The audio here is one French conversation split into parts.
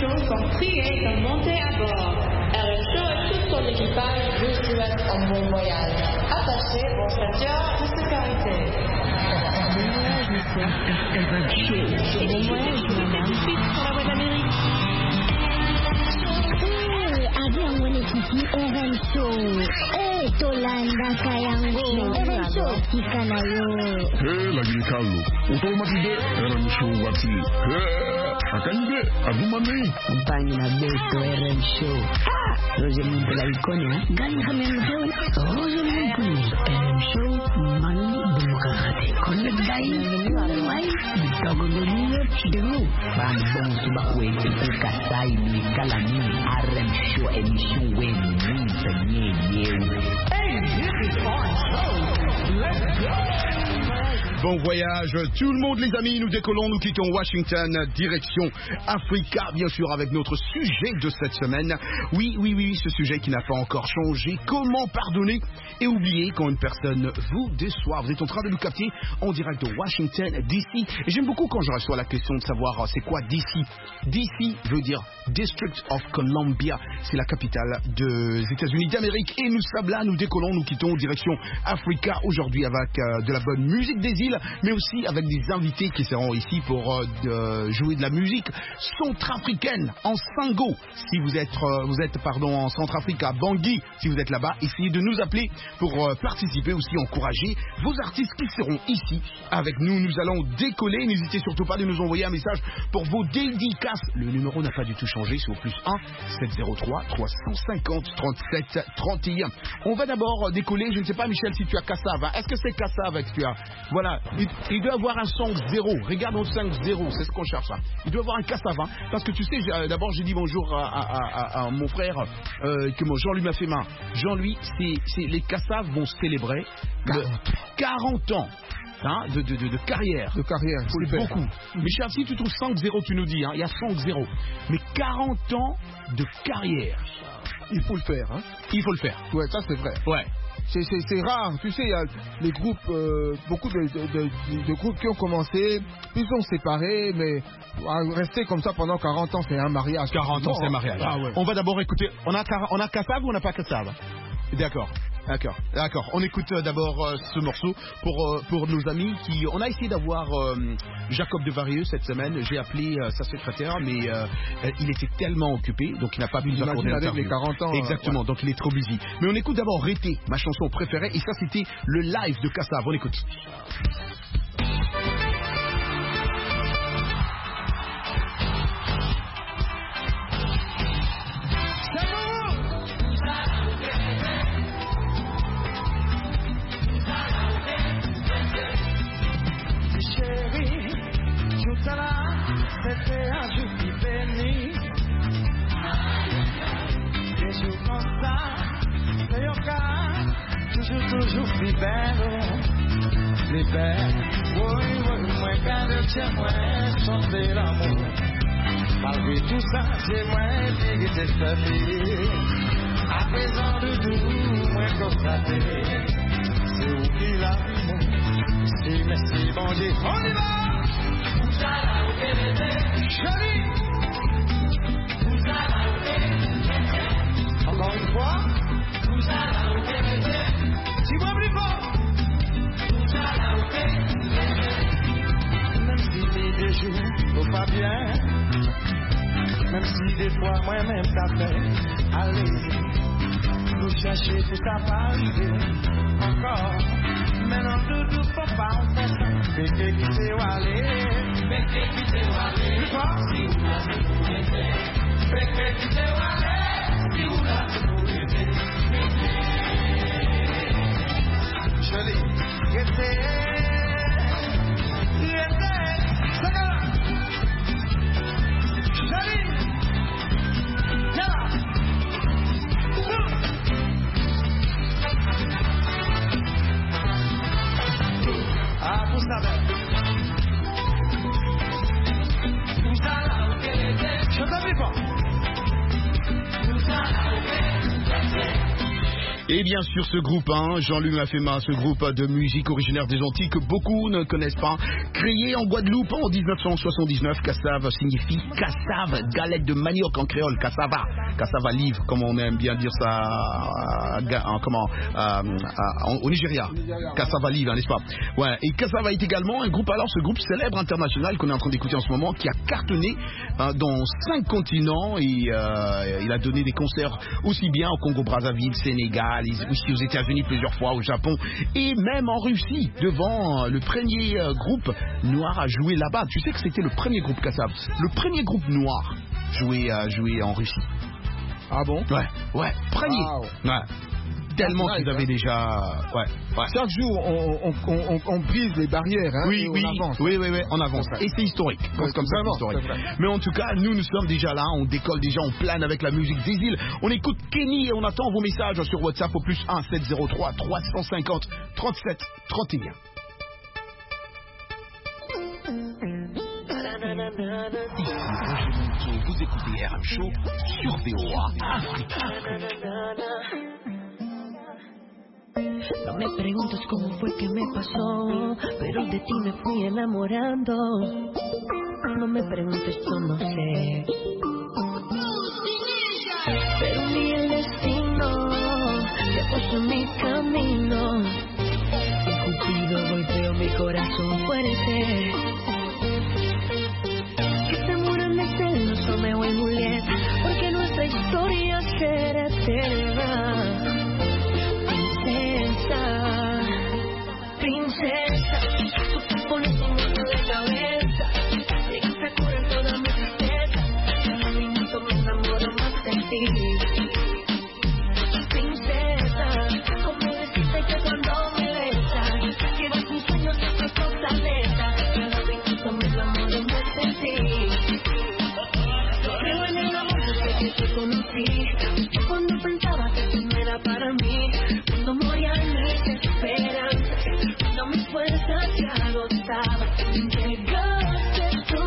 Show sont priés de monter à bord. RM Show et tout son équipage vous souhaitent un bon voyage. Attachez vos ceintures de sécurité. RM Show. Bon voyage, madame. Suite pour la voie d'Amérique. Avion mwenyekiti RM Show. Tolanda Kayango. RM Show kikanayo. Lakini Carlo, utomatide RM Show wati. Akanje, agumane. Kumpangi na beto RM Show. Roger Muntula Ikonia. Gani kami mhewe. Roger Muntula. RM Show. Manu Bumukakate. Connect Dai. Wai. Dogo Domino. Chidu. Bambong Subakwe. Ukasai. Kalani. RM Show. Emission Wen. Nye. Hey, this is fun. Let's go. Bon voyage tout le monde les amis, nous décollons, nous quittons Washington, direction Africa bien sûr avec notre sujet de cette semaine. Oui, ce sujet qui n'a pas encore changé. Comment pardonner et oublier quand une personne vous déçoit. Vous êtes en train de nous capter en direct de Washington DC. Et j'aime beaucoup quand je reçois la question de savoir c'est quoi DC. DC veut dire District of Columbia. C'est la capitale des États-Unis d'Amérique. Et nous sommes là, nous décollons, nous quittons direction Africa aujourd'hui avec de la bonne musique des îles, mais aussi avec des invités qui seront ici pour jouer de la musique centrafricaine en Sango. Si vous êtes en Centrafrique, Bangui, si vous êtes là-bas, essayez de nous appeler pour participer aussi, encourager vos artistes qui seront ici avec nous. Nous allons décoller. N'hésitez surtout pas de nous envoyer un message pour vos dédicaces. Le numéro n'a pas du tout changé, c'est au plus 1 703 350 37 31. On va d'abord décoller. Je ne sais pas, Michel, si tu as Cassave. Est-ce que c'est Cassave que tu as? Voilà, il doit avoir un 5-0. Regarde au 5-0, c'est ce qu'on cherche. Hein. Il doit avoir un Cassave. Hein, parce que tu sais, d'abord j'ai dit bonjour à mon frère que Jean-Louis m'a fait main. Jean-Louis, c'est les Cassaves vont célébrer 40 ans. Hein, de carrière. De carrière, c'est beaucoup. Michel, si tu trouves 5-0, tu nous dis, hein, il y a 5-0. Mais 40 ans de carrière. Il faut le faire. Hein. Il faut le faire. Ouais, ça c'est vrai. Ouais. C'est rare, tu sais, il y a les groupes, beaucoup de groupes qui ont commencé, puis sont séparés, mais rester comme ça pendant 40 ans, c'est un mariage. 40 ans, c'est un mariage. Ah, ouais. On va d'abord écouter, on a Cassave ou on n'a pas Cassave? D'accord. On écoute d'abord ce morceau pour nos amis qui... On a essayé d'avoir Jacob de Varieux cette semaine. J'ai appelé sa secrétaire, mais il était tellement occupé, donc il n'a pas pu nous accorder l'interview. Les 40 ans. Exactement, ouais. Donc il est trop busy. Mais on écoute d'abord Rété, ma chanson préférée, et ça c'était le live de Cassave. On écoute. C'était un jour qui bénit. Des jours comme ça, c'est un cas, toujours plus belle. Les belles, oui, moi, quand je tiens, moi, chanter l'amour. Malgré tout ça, j'ai moins vérité sa vie. À présent, de tout, moi, constaté. C'est où qu'il a vu, moi. Merci, bon Dieu, on y va! Chérie, encore une fois, dis-moi plus fort. Même si des jours vont pas bien, même si des fois moi-même ça fait, allez, nous chercher pour ça pas arriver encore. Maintenant tout papa on fait ça. Bébé qui s'est walé. Bébé qui s'est walé. Quoi? Si vous l'avez pour aider. Bébé qui s'est walé. Si vous l'avez pour aider. Joli. Restez. C'est là. Joli. Là. Ah, vous savez. Je t'avais pas. Et bien sûr ce groupe, Jean-Luc Lafema, ce groupe de musique originaire des Antilles que beaucoup ne connaissent pas, créé en Guadeloupe en 1979, cassave signifie cassave, galette de manioc en créole, cassava, cassava live, comme on aime bien dire ça au Nigeria, cassava live, n'est-ce pas? Ouais. Et cassava est également un groupe, alors ce groupe célèbre international qu'on est en train d'écouter en ce moment, qui a cartonné dans 5 continents et il a donné des concerts aussi bien au Congo-Brazzaville, Sénégal, aussi aux États-Unis plusieurs fois, au Japon et même en Russie, devant le premier groupe noir à jouer là-bas. Tu sais que c'était le premier groupe Kassav, le premier groupe noir joué en Russie. Ah bon? Ouais, premier. Wow. Ouais. Tellement qu'ils avaient déjà... Ouais. Chaque jour, on brise les barrières, oui, on avance. Oui, on avance. Et c'est historique. Comme ça, c'est historique. Mais en tout cas, nous sommes déjà là, on décolle déjà, on plane avec la musique des îles. On écoute Kenny et on attend vos messages sur WhatsApp au +1 703 350 37 31. Vous écoutez RM Show sur VOA Africa. No me preguntes cómo fue que me pasó, pero de ti me fui enamorando. No me preguntes, yo no sé. Pero un día el destino se puso en mi camino. Y Cupido golpeó mi corazón fuerte. Que se mueran de celos Romeo y Julieta, porque nuestra historia será eterna. Princesa, tú te pones un mundo de cabeza, llegas a curar toda mi tristeza, cada minuto me enamoro más de ti. Princesa, como decirte que cuando me besas, llevas mis sueños a otro planeta, cada minuto me enamoro más de ti. Creo en el amor desde que te conocí, cuando pensaba que tú no era para mí, cuando moría en mis esperanzas, cuando mis fuerzas se agotaban, llegaste tú,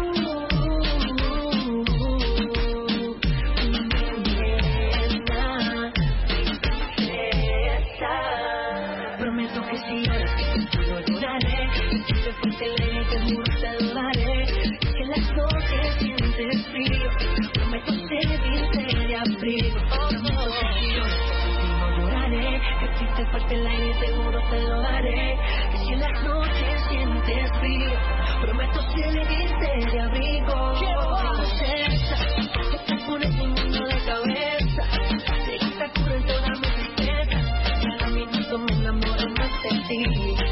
nena, princesa. Prometo que si ahora que contigo lloraré, si te fuiste lejos te juro te adoraré, que las noches sientes frío, prometo servirte de abrigo. Prometo que si ahora contigo lloraré, que si te falta el aire seguro te lo daré, que si en las noches sientes frío, prometo servirte de abrigo. Princesa, que te pones mi mundo de cabeza, llegas a curar toda mi tristeza, cada minuto me enamoro más de ti.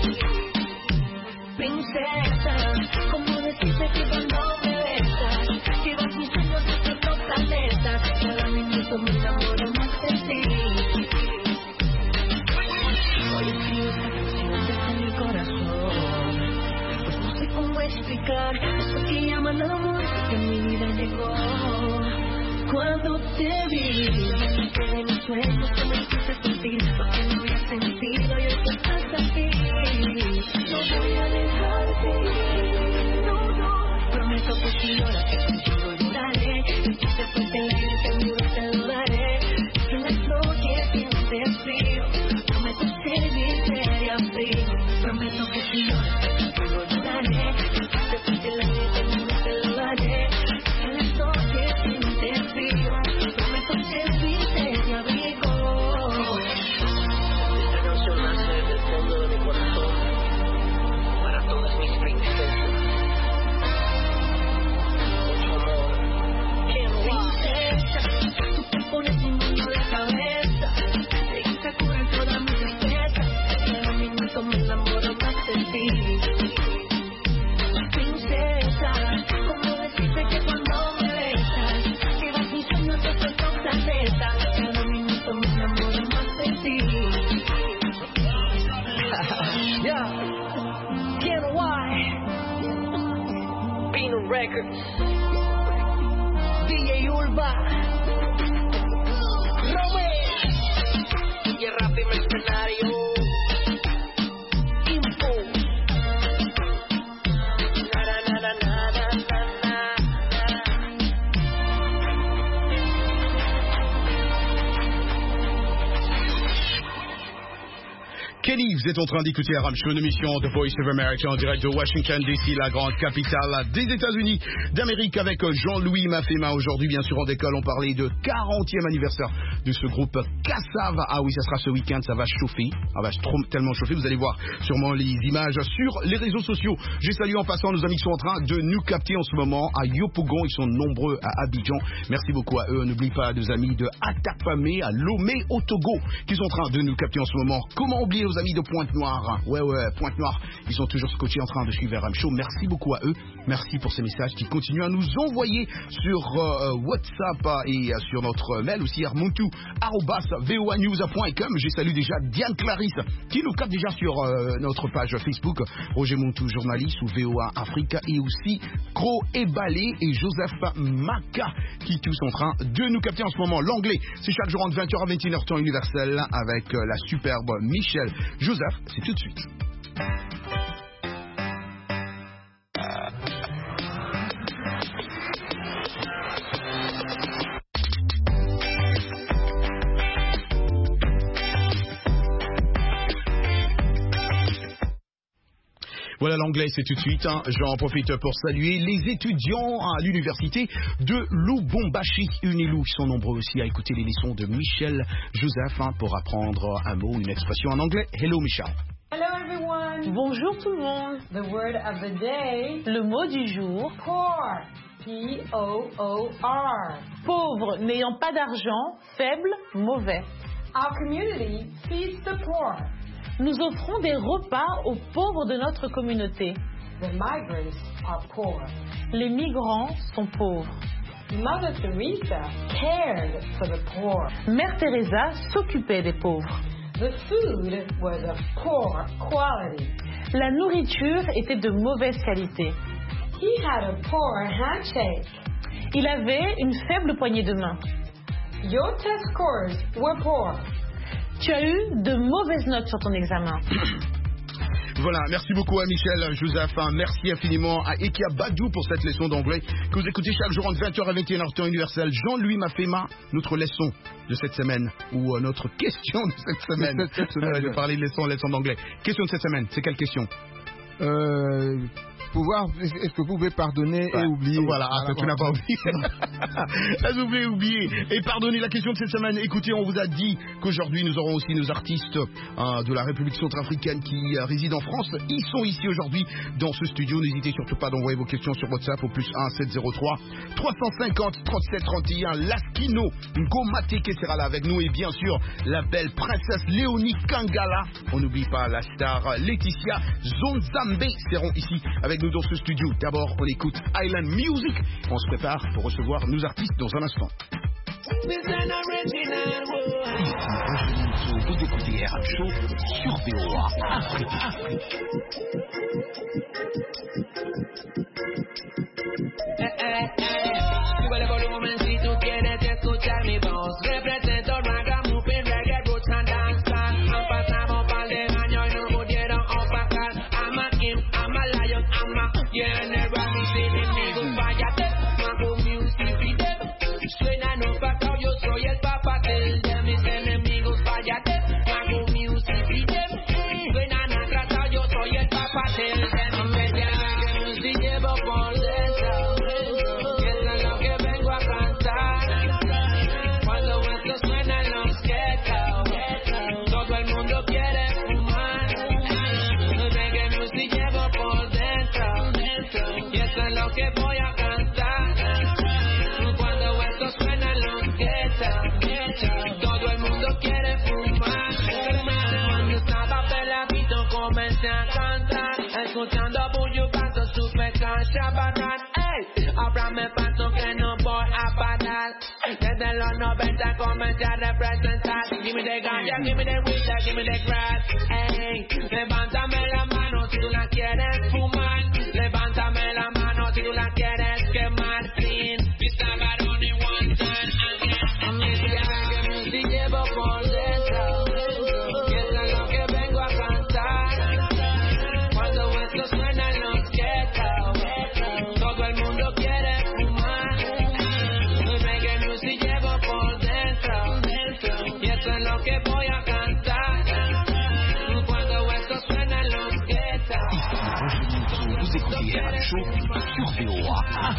Princesa, como decirte que cuando me besas, llevas mis sueños a otro planeta, cada minuto me enamoro más de ti. Hoy escribo esta canción desde mi corazón, pues no sé cómo explicar eso que llaman amor que en mi vida llegó. Cuando te vi, en mis sueños que me hiciste sentir lo que no había sentido y hoy que estás aquí. No voy a dejarte ir, no. Prometo que si ahora que contigo lloraré, que si te fuiste el aire seguro te lo daré, que en las noches sientes frío, prometo servirte de abrigo. Prometo que si ahora que contigo lloraré, que si te fuiste el aire seguro te lo daré, que en las noches sientes frío, prometo servirte de abrigo. Esta canción nace desde el fondo de mi corazón para todas mis princesas. Mucho amor. Princesa, tú te pones mi mundo de cabeza, llegas a curar toda mi tristeza, cada minuto me enamoro más de ti. Princesa, como decirte que cuando me besas, llevas mis sueños a otro planeta, cada minuto me enamoro más de ti. Yeah, Ken Y, Pino Records, DJ Urba, Romeo, DJ Rap y Mercenario, Info. Kenny, vous êtes en train d'écouter RM Show, une émission de Voice of America en direct de Washington DC, la grande capitale des États-Unis d'Amérique, avec Jean-Louis Mafema. Aujourd'hui, bien sûr, on décolle, on parlait de 40e anniversaire de ce groupe Kassav. Ah oui, ça sera ce week-end, ça va chauffer, tellement chauffer, vous allez voir sûrement les images sur les réseaux sociaux. J'ai salué en passant nos amis qui sont en train de nous capter en ce moment à Yopougon, ils sont nombreux à Abidjan. Merci beaucoup à eux. N'oublie pas nos amis de Atapamé, à Lomé, au Togo, qui sont en train de nous capter en ce moment. Comment oublier nos amis de Pointe-Noire? Ouais, Pointe-Noire, ils sont toujours scotchés en train de suivre RM Show. Merci beaucoup à eux. Merci pour ces messages qui continuent à nous envoyer sur WhatsApp et sur notre mail aussi, armontou@voanews.com. J'ai salué déjà Diane Clarisse qui nous capte déjà sur notre page Facebook, Roger Montou, journaliste ou VOA Africa, et aussi Gros et Balé et Joseph Maka qui tous sont en train de nous capter en ce moment. L'anglais, c'est chaque jour entre 20h à 21h temps universel avec la superbe Michel Joseph. C'est tout de suite. Voilà, l'anglais, c'est tout de suite. J'en profite pour saluer les étudiants à l'université de Lubumbashi, Unilou. Ils sont nombreux aussi à écouter les leçons de Michel Joseph pour apprendre un mot, une expression en anglais. Hello, Michel. Hello everyone. Bonjour tout le monde. The word of the day. Le mot du jour. Poor. P-O-O-R. Pauvre, n'ayant pas d'argent, faible, mauvais. Our community feeds the poor. Nous offrons des repas aux pauvres de notre communauté. The migrants are poor. Les migrants sont pauvres. Mother Teresa cared for the poor. Mère Teresa s'occupait des pauvres. The food was of poor quality. La nourriture était de mauvaise qualité. He had a poor handshake. Il avait une faible poignée de main. Your test scores were poor. Tu as eu de mauvaises notes sur ton examen. Voilà, merci beaucoup à Michel Joseph, merci infiniment à Ekia Badou pour cette leçon d'anglais que vous écoutez chaque jour entre 20h à 21h temps universel. Jean-Louis Mafema, notre leçon de cette semaine, ou notre question de cette semaine. Je vais parler de leçon d'anglais. Question de cette semaine, c'est quelle question? Est-ce que vous pouvez pardonner et oublier? Voilà, tu n'as pas oublié. Vous pouvez oublier et pardonner. La question de cette semaine. Écoutez, on vous a dit qu'aujourd'hui nous aurons aussi nos artistes de la République centrafricaine qui résident en France. Ils sont ici aujourd'hui dans ce studio. N'hésitez surtout pas d'envoyer vos questions sur WhatsApp au +1 703 350 37 31. Laskino Ngomate qui sera là avec nous, et bien sûr la belle princesse Léonie Kangala. On n'oublie pas la star Laetitia Zonzambe seront ici avec nous dans ce studio. D'abord, on écoute Island Music. On se prépare pour recevoir nos artistes dans un instant. Ici, vous écoutez RM Show sur VOA Afrique. Yeah, never me see the niggas fire them. Mambo music with them. Suena no pato, yo soy el papa del them. Mis enemigos fire them. Mambo music with them. Suena no pato, yo soy el papa del them. Me llaman que music llevo por dentro. Que es lo que vengo a cantar. Cuando esto suena en los ghettos, todo el mundo quiere fumar. Reggae music llevo por dentro. Y eso es lo que voy a cantar. Cuando esto suena en los guetos, todo el mundo quiere fumar. Cuando estaba peladito comencé a cantar, escuchando Bullo Pato, supe cancha bacán. Ey, ahora me paso que no voy a parar. Desde los 90 comencé a representar. Give me the ganja, give me the weed, give me the grass. Ey, levántame la mano si tú la quieres fumar. Levántame la mano si tú la quieres quemar clean. Estaba only one time again. Que music llevo por dentro. Que eso es lo que vengo a cantar. Cuando esto suena en los ghettos, todo el mundo quiere fumar. Reggae music llevo por dentro. Y eso es lo que voy a cantar. Cuando Show sur VOA.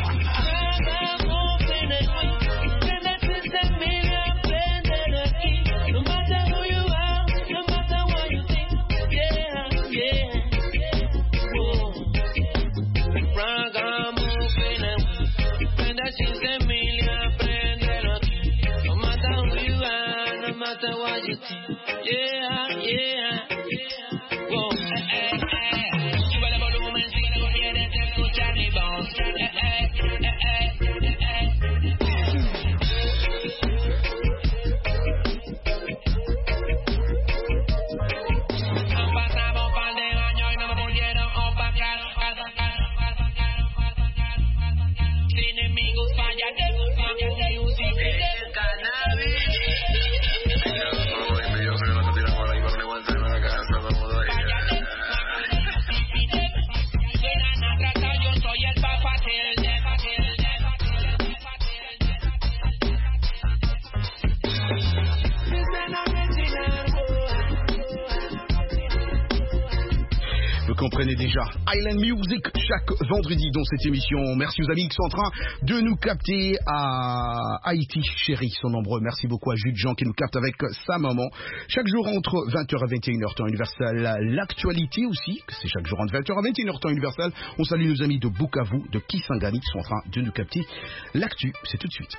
Comprenez déjà Island Music chaque vendredi dans cette émission. Merci aux amis qui sont en train de nous capter à Haïti, chérie, sont nombreux. Merci beaucoup à Jules Jean qui nous capte avec sa maman. Chaque jour entre 20h et 21h temps universel. L'actualité aussi, c'est chaque jour entre 20h et 21h temps universel. On salue nos amis de Bukavu, de Kisangani qui sont en train de nous capter. L'actu, c'est tout de suite.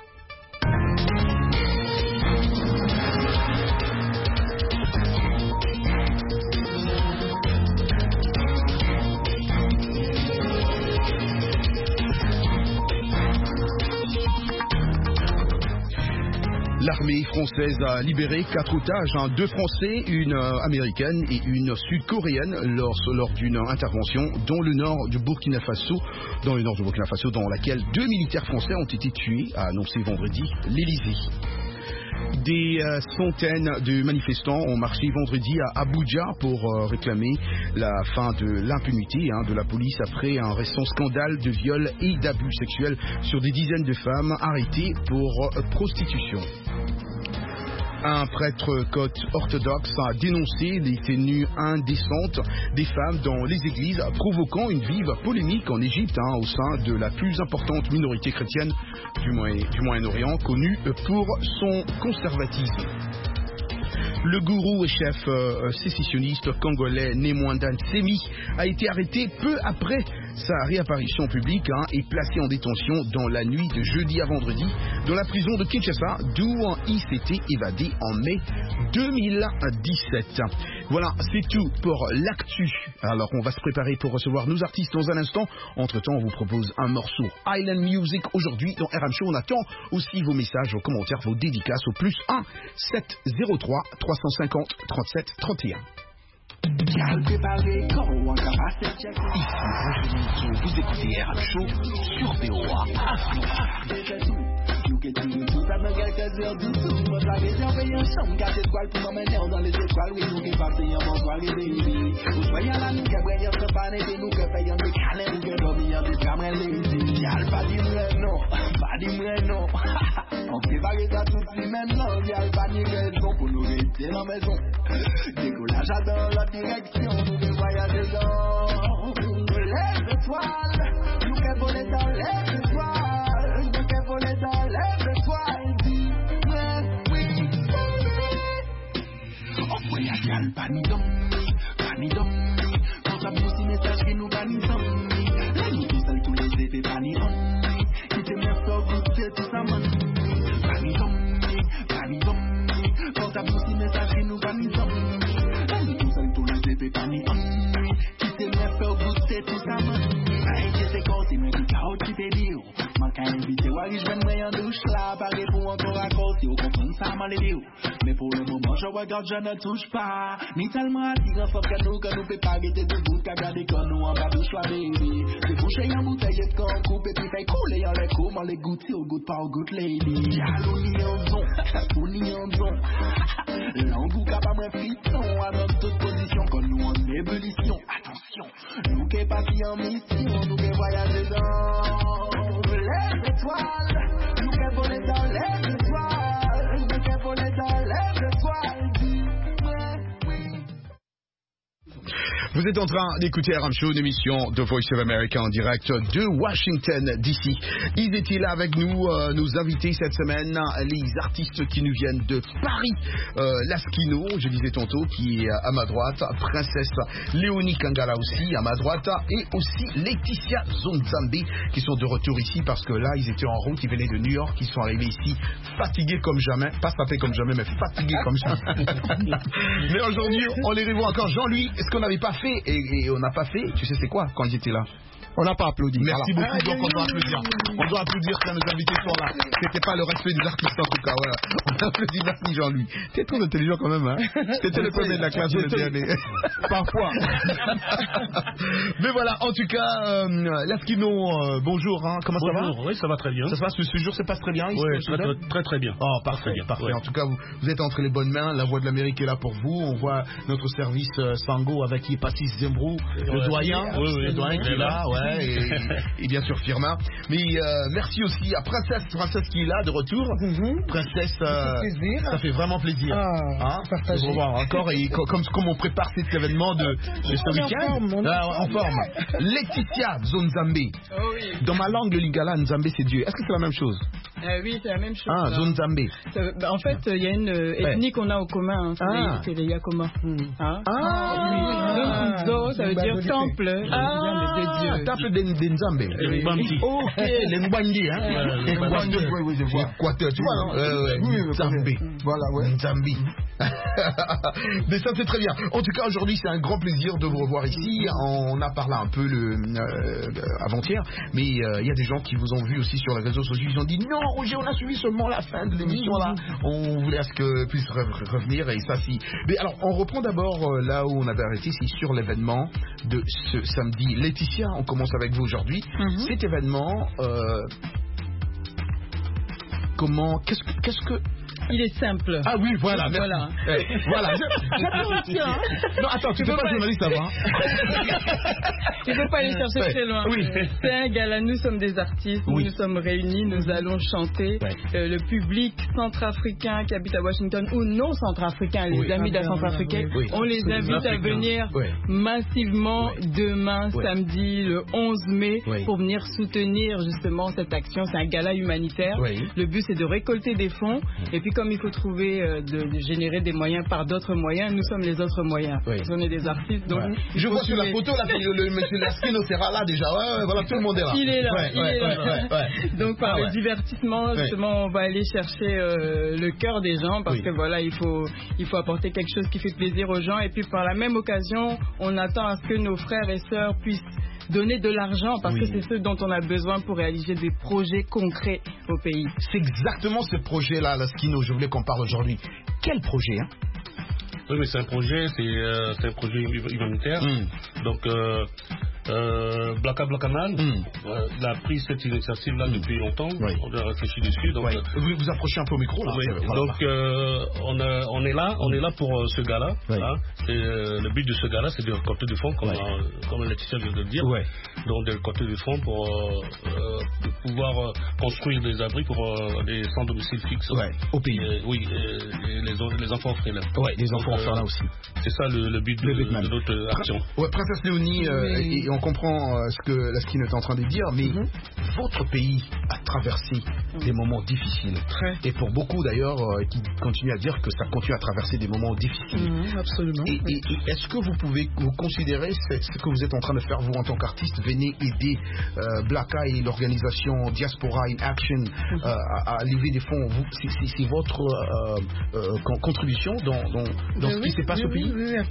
L'armée française a libéré 4 otages, 2 Français, une Américaine et une Sud-Coréenne lors d'une intervention dans le nord du Burkina Faso, dans laquelle 2 militaires français ont été tués, a annoncé vendredi l'Élysée. Des centaines de manifestants ont marché vendredi à Abuja pour réclamer la fin de l'impunité de la police après un récent scandale de viol et d'abus sexuels sur des dizaines de femmes arrêtées pour prostitution. Un prêtre copte orthodoxe a dénoncé les tenues indécentes des femmes dans les églises, provoquant une vive polémique en Égypte au sein de la plus importante minorité chrétienne du Moyen-Orient, connue pour son conservatisme. Le gourou et chef sécessionniste congolais Nemwanda Nsemi a été arrêté peu après sa réapparition publique et placé en détention dans la nuit de jeudi à vendredi dans la prison de Kinshasa, d'où il s'était évadé en mai 2017. Voilà, c'est tout pour l'actu. Alors on va se préparer pour recevoir nos artistes dans un instant. Entre-temps, on vous propose un morceau Island Music aujourd'hui dans RM Show. On attend aussi vos messages, vos commentaires, vos dédicaces au plus 1 703 350 37 31. Ici vous écoutez RM Show sur VOA Afrique. Nous que tu nous tout à nos quelques heures du tout. Votre la vision paye un champ, 4 étoiles pour m'emmener dans les étoiles. Oui, nous qui passons en bon soirée, baby. Vous soyez là, nous qui brillons sur panette, nous qui payons des canets, nous qui dormons des camarades, lady. Y'a pas dit non, pas dit non. On prépare ça tout de suite maintenant, y'a pas dit raison pour nous rester dans la maison. Décollage dans la direction, nous qui voyager dans les étoiles. Nous qui voler dans les étoiles. Nous qui voler dans les étoiles. Oui. On voyage à l'panidom. Quand ça pousse une message qui nous panidom. Là nous tous tous les effets panidom. Qui te met sur goûter tout ça man. Panidom. Quand ça pousse une message qui nous panidom. Là nous tous les effets panidom. Qui te met sur goûter tout ça man. Aïe c'est quand c'est moi qui caote qui te dit. Manque à inviter Wari je vais en douche là. Parler pour encore à cause si vous comprenez ça mal les vidéos. Mais pour le moment je regarde je ne touche pas. Ni tellement attirant faut que nous peut pas arrêter de bout qu'à garder quand nous en bas douche là baby. C'est bouché en bouteille et quand on coupe et puis fait couler en les coups. Les goûter au goût pas au goût lady. Yalou ni en zon, pour ni en zon. L'angou capable de frisson à notre toute position quand nous en ébullition. Attention, nous qui partis en mission, nous qui voyager dans les étoiles. Nous qui voler dans les étoiles. Nous qui voler dans les étoiles. Vous êtes en train d'écouter RM Show, une émission de Voice of America en direct de Washington DC. Ils étaient là avec nous, nos invités cette semaine, les artistes qui nous viennent de Paris. Laskino, je disais tantôt, qui est à ma droite, Princesse Léonie Kangala aussi à ma droite, et aussi Laetitia Zonzambe qui sont de retour ici parce que là ils étaient en route, ils venaient de New York, ils sont arrivés ici fatigués comme jamais, pas sapés comme jamais, mais fatigués comme jamais. Mais aujourd'hui on les revoit encore. Jean-Louis, est-ce qu'on n'avait pas fait et on n'a pas fait, tu sais c'est quoi quand ils étaient là? On n'a pas applaudi. Merci beaucoup, donc on doit applaudir. On doit applaudir quand nos invités sont là. C'était pas le respect des artistes en tout cas, voilà. On applaudit, merci Jean-Louis. T'es trop intelligent quand même, hein. T'étais le premier de la classe, je le dis. Parfois. Mais voilà, en tout cas, Laskino, bonjour, hein. Comment ça va? Bonjour, oui, ça va très bien. Ça se passe, ce jour se passe très bien ici? Oui, très bien. Oh, parfait, parfait. En tout cas, vous êtes entre les bonnes mains, la Voix de l'Amérique est là pour vous. On voit notre service Sango avec Hipatis Zembrou, le doyen. Oui, le doyen qui est là, ouais. Et bien sûr Firmin. Mais merci aussi à Princesse qui est là de retour. Princesse, ça fait vraiment plaisir. De vous revoir encore et comme on prépare cet événement de ce week-end. En forme. Laetitia Zonzambe. Oh, oui. Dans ma langue, le lingala, Nzambe c'est Dieu. Est-ce que c'est la même chose? Oui, c'est la même chose. Zonzambe. En fait, il y a une ethnie qu'on a au commun, c'est les Yakoma. Zo, ça veut dire temple de Dieu. Temple de Nzambe. Ok, les Mbandi, hein. Les Mbandi, oui, je vois. Équateur, tu vois. Nzambe. Voilà, ouais. Nzambe. Mais ça c'est très bien. En tout cas aujourd'hui c'est un grand plaisir de vous revoir ici. On a parlé un peu avant-hier, mais il y a des gens qui vous ont vu aussi sur les réseaux sociaux. Ils ont dit non Roger, on a suivi seulement la fin de l'émission là. On voulait à ce que puisse revenir et ça si. Mais alors on reprend d'abord là où on avait arrêté, c'est sur l'événement de ce samedi. Laetitia, on commence avec vous aujourd'hui. Cet événement, comment, qu'est-ce que il est simple. Ah oui, voilà. Voilà. Voilà. Non, attends, tu peux pas journaliste avant. Tu peux pas aller chercher très loin. Oui. C'est un gala, nous sommes des artistes, nous sommes réunis, nous allons chanter. Le public centrafricain qui habite à Washington ou non centrafricain, les amis de la Centrafricaine, on les invite à venir massivement demain, samedi, le 11 mai, pour venir soutenir justement cette action. C'est un gala humanitaire. Le but, c'est de récolter des fonds et puis comme il faut trouver, de générer des moyens par d'autres moyens, nous sommes les autres moyens. On est des artistes, donc... Je vois sur la photo, là, le monsieur Laskino sera là déjà. Voilà, tout le monde est là. Il est là, Donc par le divertissement, justement, on va aller chercher le cœur des gens, parce que voilà, il faut apporter quelque chose qui fait plaisir aux gens. Et puis par la même occasion, on attend à ce que nos frères et sœurs puissent donner de l'argent parce que c'est ce dont on a besoin pour réaliser des projets concrets au pays. C'est exactement ce projet-là, Laskino, je voulais qu'on parle aujourd'hui. Quel projet, hein? Oui, mais c'est un projet humanitaire. Donc, Blaka Blakaman, il a pris cette initiative-là depuis longtemps. On a réfléchi dessus. Donc, vous vous approchez un peu au micro là. Donc, on est là pour ce gala. Le but de ce gala, c'est de récolter des fonds, comme Laetitia vient de le dire. Donc, de récolter des fonds pour pouvoir construire des abris pour des sans domicile fixe au pays. Et les enfants orphelins. Les enfants orphelins aussi. C'est ça le but de notre action. Princesse Léonie, et on comprend ce que Laskino est en train de dire, mais votre pays a traversé des moments difficiles. Et pour beaucoup d'ailleurs, qui continuent à dire que ça continue à traverser des moments difficiles. Absolument. Et est-ce que vous pouvez vous considérer ce que vous êtes en train de faire vous en tant qu'artiste, venez aider Blaka et l'organisation Diaspora in Action à lever des fonds. C'est votre contribution dans ce qui se passe au pays?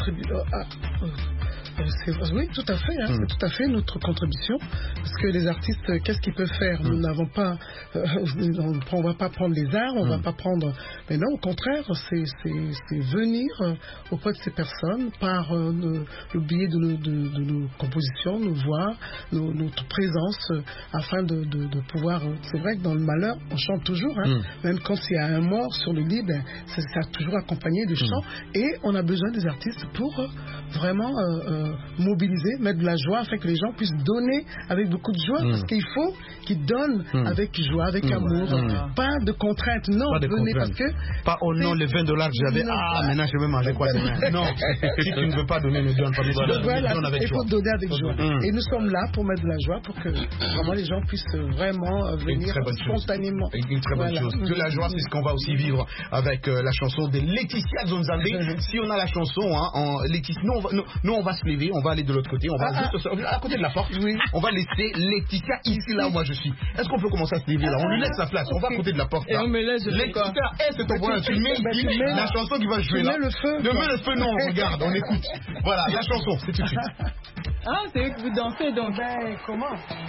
Oui, tout à fait. C'est tout à fait notre contribution. Parce que les artistes, qu'est-ce qu'ils peuvent faire? Nous n'avons pas, on ne va pas prendre les arts, on ne va pas prendre. Mais non, au contraire, c'est venir auprès de ces personnes par le biais de nos compositions, nos voix, notre présence, afin de pouvoir. C'est vrai que dans le malheur, on chante toujours. Même quand il y a un mort sur le lit, ça a toujours accompagné de chants. Et on a besoin des artistes pour vraiment mobiliser, mettre de la joie afin que les gens puissent donner avec beaucoup de joie, parce qu'il faut qu'ils donnent avec joie, avec amour, pas de contraintes, non, venez parce que... Pas oh non, les $20 que j'avais, maintenant je vais manger quoi demain. Non, si tu ne veux pas donner, ne donne pas. Il faut donner avec joie. Et nous sommes là pour mettre de la joie, pour que vraiment les gens puissent vraiment venir spontanément. Une très bonne chose. De la joie, c'est ce qu'on va aussi vivre avec la chanson de Laetitia Zonzambe. Si on a la chanson, en Laetitia, nous on va se lever, on va aller de l'autre côté, on va juste à côté de la porte, on va laisser Laetitia ici là où moi je suis. Est-ce qu'on peut commencer à se lever là? On lui laisse sa place, on va à côté de la porte là. Et on me laisse Laetitia, c'est ton point, tu mets ici la chanson qui va jouer là. Le feu. Le feu, non, on regarde, on écoute. Voilà, la chanson, c'est tout de suite. Ah, c'est eux que vous dansez donc. Ben, comment?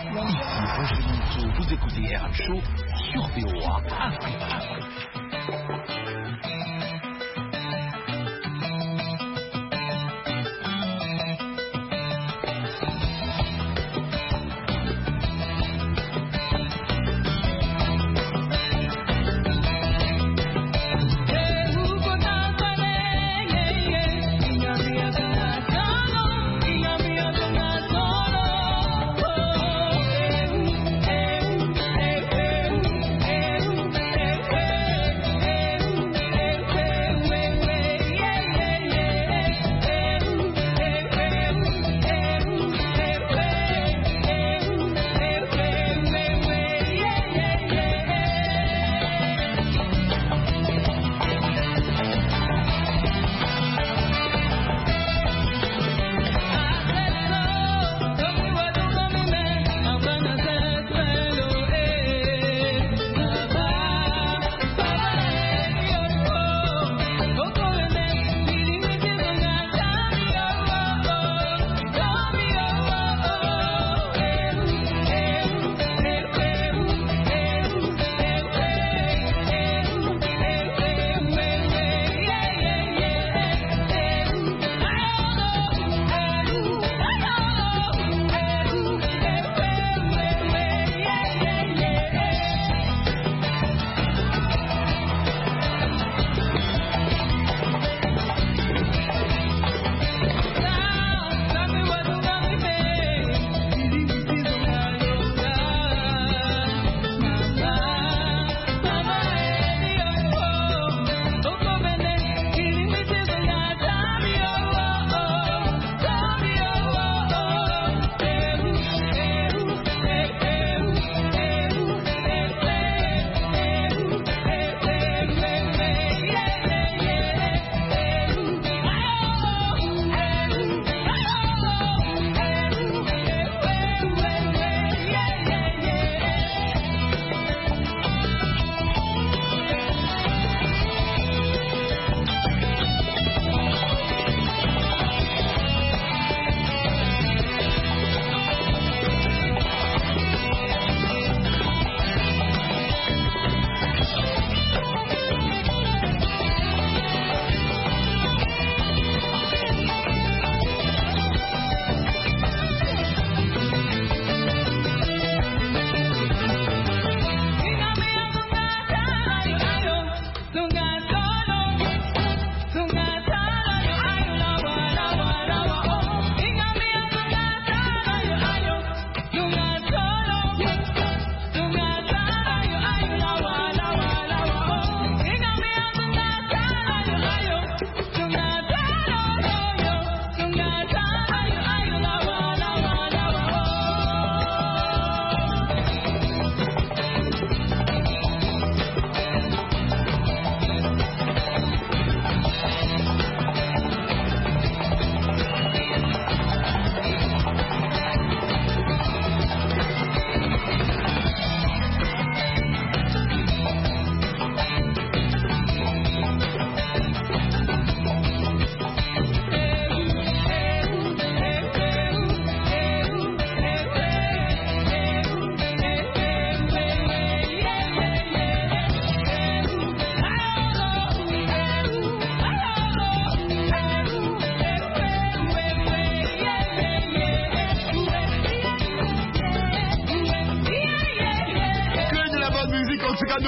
Vous écoutez RM Show sur VOA Africa. Hey,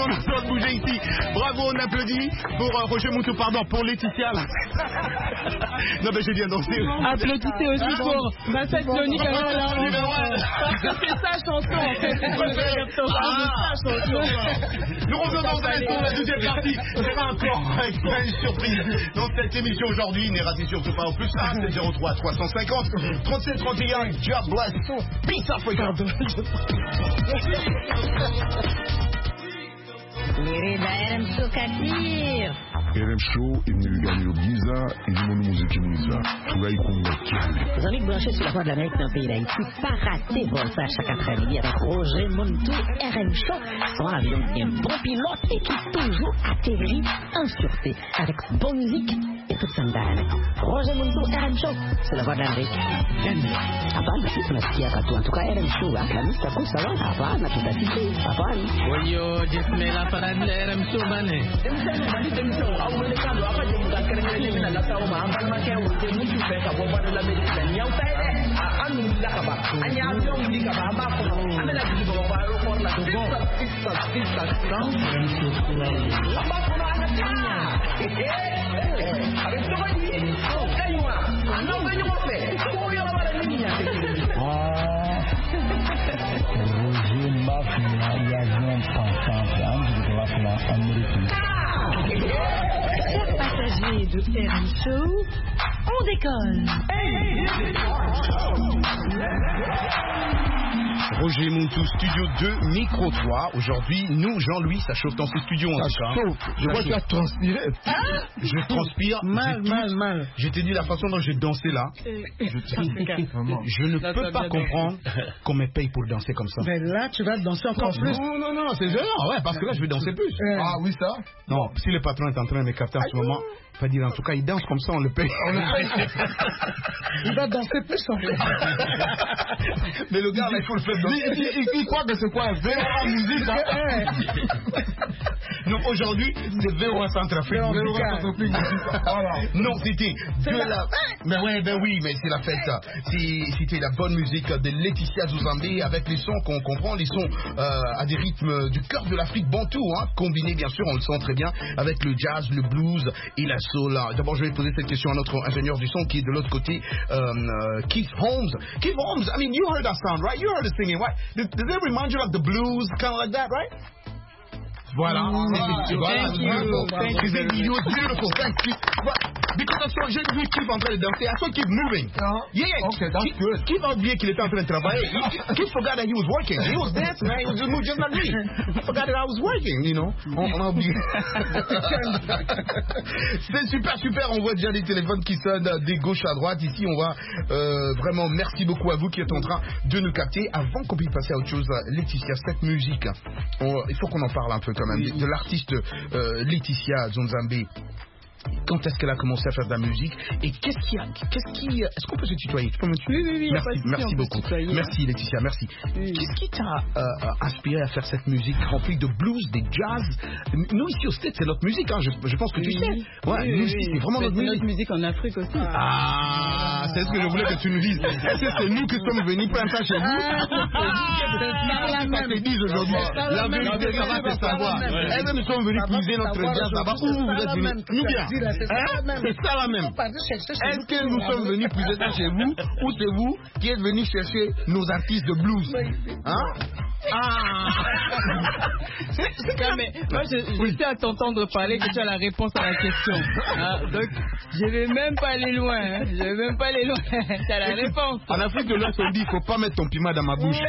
on a besoin de bouger ici. Bravo, on applaudit pour Roger Moutou, pardon, pour Laetitia. Là. Non, mais j'ai bien dansé. Applaudissez aussi pour Vincent Tony Carola. Parce que c'est sa chanson, en fait. Nous revenons dans la deuxième partie. C'est pas encore une surprise. Dans cette émission aujourd'hui, n'est raté surtout pas. En plus, 703 350 37 31. God bless. Peace Africa. RM Show Kadir. RM Show, il me gagne au Giza, il me montre musique Giza. Tout là, il compte. Vous allez brancher sur la voie de l'Amérique dans le pays d'Haïti. Pas rater votre ça chaque après-midi avec Roger Montou, RM Show. Son avion est un bon pilote et qui toujours atterrit en sûreté avec bonne musique et toute son dalle. Roger Montou, RM Show, sur la voie de l'Amérique. Hapana, sisi tunasikia katu. En tout cas, RM Show, Alhamisi taku sawa. Hapana, tutasikia. Hapana. Oyo, jismela para RM Show bane. Chers passagers de RM Show, on décolle. Roger Montou, Studio 2, Micro 3. Aujourd'hui, nous, Jean-Louis, ça chauffe dans ce studio en tout cas. Je vois que tu as transpiré. Je transpire. Mal. Je t'ai dit la façon dont j'ai dansé là. Je ne peux pas comprendre qu'on me paye pour danser comme ça. Mais là, tu vas danser encore plus. Non, c'est gênant. Ouais, parce que là, je vais danser plus. Ah oui, ça. Non, si le patron est en train de me capter en ce moment, il va dire en tout cas, il danse comme ça, on le paye. Il va danser plus en fait. Mais le gars, là, il faut le faire danser. Il croit que c'est quoi? VOA musique, hein? Non, aujourd'hui, c'est VOA Centrafrique. Non, c'était de la... Mais ouais, ben oui, mais c'est la fête. C'était la bonne musique de Laetitia Zouzambé avec les sons qu'on comprend, les sons à des rythmes du cœur de l'Afrique bantou, hein, combinés bien sûr, on le sent très bien, avec le jazz, le blues et la soul. D'abord, je vais poser cette question à notre ingénieur du son qui est de l'autre côté, Keith Holmes. Keith Holmes, I mean, you heard that sound, right? You heard the singing, right? Does it remind you of the blues, kind of like that, right? Voilà. Thank you. It was beautiful. Thank you. Because I saw Keith en train de danser. I saw Keith moving. Yeah. Okay, that's good. Keith a oublié qu'il était en train de travailler. Keith forgot that he was working. He was dancing, man. He was just moving just like me. He forgot that I was working, you know. On a oublié. C'est super. On voit déjà les téléphones qui sonnent des gauche à droite. Ici, on va vraiment merci beaucoup à vous qui êtes en train de nous capter. Avant qu'on puisse passer à autre chose, Laetitia, cette musique, il faut qu'on en parle un peu quand même, de l'artiste Laetitia Zouzambé. Quand est-ce qu'elle a commencé à faire de la musique et est-ce qu'on peut se tutoyer? Tu peux me tutoyer? Oui, merci beaucoup. Merci Laetitia, merci. Qu'est-ce qui t'a inspiré à faire cette musique remplie de blues, des jazz? Nous ici au States, c'est notre musique, hein, je pense que tu sais. Ouais, nous ici, c'est vraiment notre musique en Afrique aussi. C'est ce que je voulais que tu nous dises. Est-ce que c'est nous qui sommes venus prendre ça chez vous? Ils disent aujourd'hui. La vérité, c'est savoir. Est-ce que nous sommes venus puiser notre jazz là-bas ou vous êtes venus? Nous bien. C'est ça la même. Est-ce que nous sommes venus puiser ça chez vous ou c'est vous qui êtes venus chercher nos artistes de blues? Hein? Mais moi je sais à t'entendre parler que tu as la réponse à la question. Donc je vais même pas aller loin. Tu as la réponse. En Afrique de l'Ouest on dit il faut pas mettre ton piment dans ma bouche.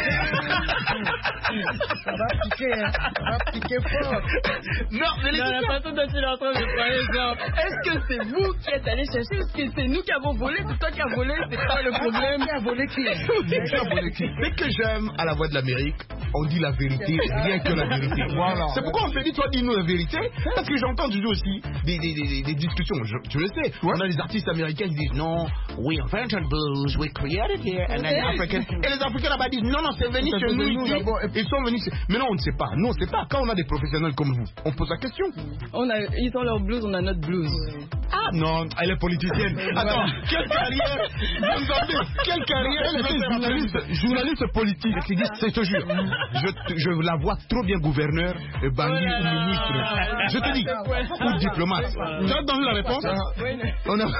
Ça va piquer fort. Non, mais la façon dont tu es en train de parler, genre, est-ce que c'est vous qui êtes allé chercher? Est-ce que c'est nous qui avons volé? C'est toi qui as volé? C'est pas le problème. Qui a volé qui? Ce que j'aime à la Voix de l'Amérique, on dit la vérité, rien que la vérité. Voilà. C'est pourquoi on se dit, toi, dis-nous la vérité. Parce que j'entends toujours aussi des discussions. Tu le sais, on a des artistes américains qui disent non, we invented blues, we created here, and then African. Et les Africains là-bas disent non, c'est venu chez nous ici. Ils sont venus. Mais non, on ne sait pas. Nous, on ne sait pas. Quand on a des professionnels comme vous, on pose la question. Ils ont leur blues, on a notre blues. Ah non, elle est politicienne. Attends, quelle carrière? Quelle carrière? Journaliste politique. Je te jure, je la vois trop bien gouverneur, banquier ou ministre. Je te dis, ou diplomate. Tu as donné la réponse? On a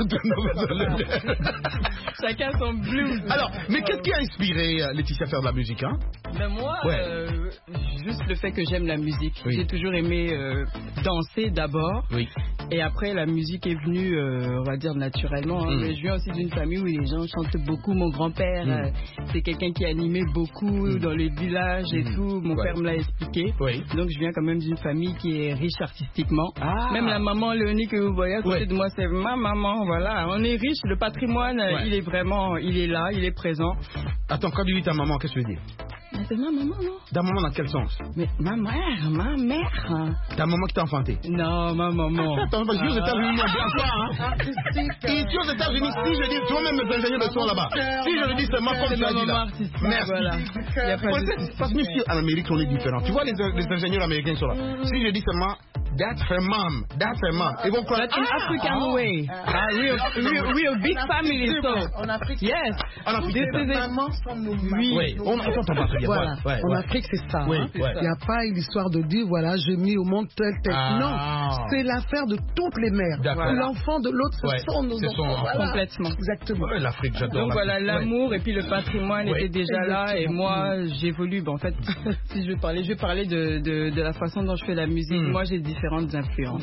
chacun son blues. Alors, mais qu'est-ce qui a inspiré Laetitia à faire de la musique, hein? Ben moi, juste le fait que j'aime la musique. Oui. J'ai toujours aimé danser d'abord. Oui. Et après, la musique est venue, on va dire, naturellement. Hein. Mais je viens aussi d'une famille où les gens chantent beaucoup. Mon grand-père, c'est quelqu'un qui animait beaucoup dans les villages et tout. Mon père me l'a expliqué. Oui. Donc, je viens quand même d'une famille qui est riche artistiquement. Ah. Même la maman Léonie que vous voyez à côté de moi, c'est ma maman. Voilà, on est riche. Le patrimoine, il est vraiment, il est là, il est présent. Attends, quand tu dis ta maman, qu'est-ce que tu veux dire? C'est ma maman, non? Ta maman dans quel sens? Mais ma mère. Ta maman qui t'a enfanté? Non, ma maman. Attends, parce que aux États-Unis, on blanc pas, hein? Ici aux États-Unis, si je dis, toi-même mes ingénieurs de son là-bas. Si je le dis, c'est ma comme tu as dit là. Merci. Voilà. Parce que ici, en Amérique, on est différents. Tu vois, les ingénieurs américains sont là. Si je dis seulement, that's her mom. Ils vont croire. That's an African way. We a big family, so. En Afrique. Yes. En Afrique, les mamans sont nos mamans. Oui. Voilà. En Afrique, c'est ça. Il n'y a pas une histoire de dire, voilà, j'ai mis au monde tel. Non. C'est l'affaire de toutes les mères. L'enfant de l'autre, ce sont nos enfants. Voilà. Complètement. Exactement. L'Afrique, j'adore. Donc voilà, l'amour et puis le patrimoine était déjà là. Et moi, j'évolue. En fait, si je vais parler de la façon dont je fais la musique. Moi, j'ai différentes influences.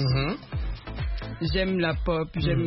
J'aime la pop, j'aime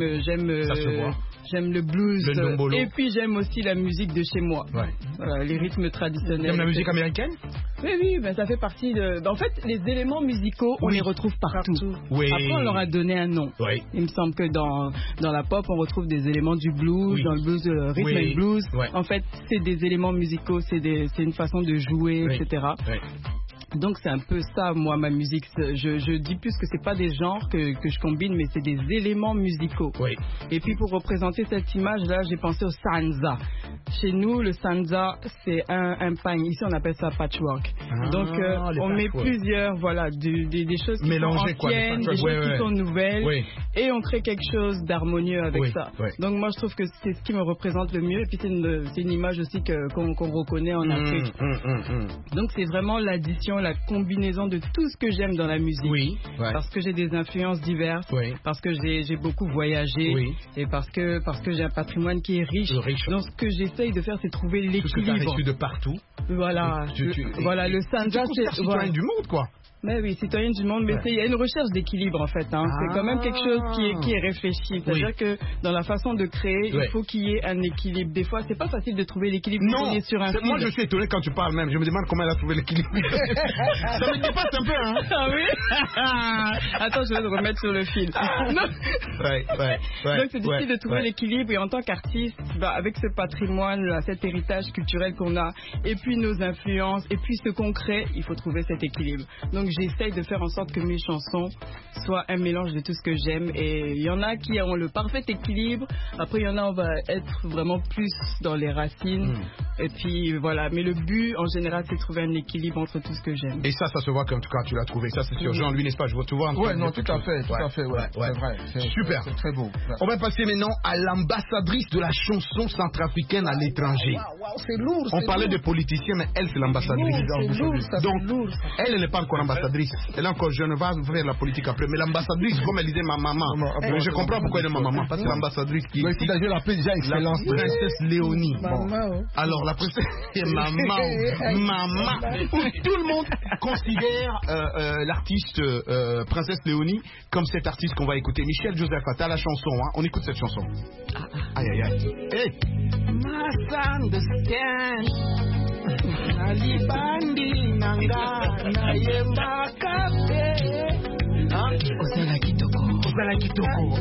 le blues, et puis j'aime aussi la musique de chez moi. Voilà, les rythmes traditionnels. T'aimes la musique américaine? Oui, ben, ça fait partie de... En fait, les éléments musicaux, on les retrouve partout. Oui. Après, on leur a donné un nom. Oui. Il me semble que dans la pop, on retrouve des éléments du blues, dans le blues, rhythm and blues. En fait, c'est des éléments musicaux, c'est une façon de jouer, etc. Donc c'est un peu ça, moi, ma musique. Je dis plus que c'est pas des genres que je combine, mais c'est des éléments musicaux. Oui. Et puis pour représenter cette image-là, j'ai pensé au sansa. Chez nous, le sansa, c'est un pagne. Ici, on appelle ça patchwork. Donc on met plusieurs, voilà, des choses qui sont anciennes, des choses qui sont nouvelles, et on crée quelque chose d'harmonieux avec ça. Donc moi, je trouve que c'est ce qui me représente le mieux. Et puis c'est une image aussi qu'on reconnaît en Afrique. Donc c'est vraiment l'addition, la combinaison de tout ce que j'aime dans la musique. Parce que j'ai des influences diverses, parce que j'ai beaucoup voyagé, et parce que j'ai un patrimoine qui est riche. Donc ce que j'essaye de faire, c'est trouver l'équilibre. Parce que tu as reçu de partout. Voilà. Voilà, le sansa, c'est citoyen du monde, quoi. Mais oui, citoyenne du monde, mais il y a une recherche d'équilibre en fait. C'est quand même quelque chose qui est réfléchi. C'est-à-dire que dans la façon de créer, il faut qu'il y ait un équilibre. Des fois, c'est pas facile de trouver l'équilibre. Non, sur un moi je suis étonné quand tu parles même. Je me demande comment elle a trouvé l'équilibre. Ça me dépasse un peu, hein. Ah oui. Attends, je vais te remettre sur le fil. Donc c'est difficile de trouver l'équilibre, et en tant qu'artiste, avec ce patrimoine, cet héritage culturel qu'on a, et puis nos influences, et puis ce qu'on crée, il faut trouver cet équilibre. Donc j'essaye de faire en sorte que mes chansons soient un mélange de tout ce que j'aime, et il y en a qui ont le parfait équilibre, après il y en a on va être vraiment plus dans les racines, et puis voilà, mais le but en général c'est de trouver un équilibre entre tout ce que j'aime. Et ça se voit qu'en tout cas tu l'as trouvé, ça c'est sûr. Jean, lui, n'est-ce pas, je vois tout voir. Ouais, non, tout à fait, c'est vrai. Super. C'est très beau. On va passer maintenant à l'ambassadrice de la chanson centrafricaine à l'étranger. C'est lourd. On parlait de politiciens, mais elle c'est l'ambassadrice. Donc elle n'est pas encore ambassadrice. Elle est encore jeune, va faire la politique après. Mais l'ambassadrice, comme elle disait ma maman, mais je comprends pourquoi elle est ma maman. Parce que l'ambassadrice qui est ici, je l'appelle déjà excellence. La princesse Léonie. Alors la princesse maman. Tout le monde considère l'artiste princesse Léonie comme cet artiste qu'on va écouter. Michel Joseph, t'as la chanson, hein. On écoute cette chanson. Aïe aïe aïe. Hey. Osala kitoko.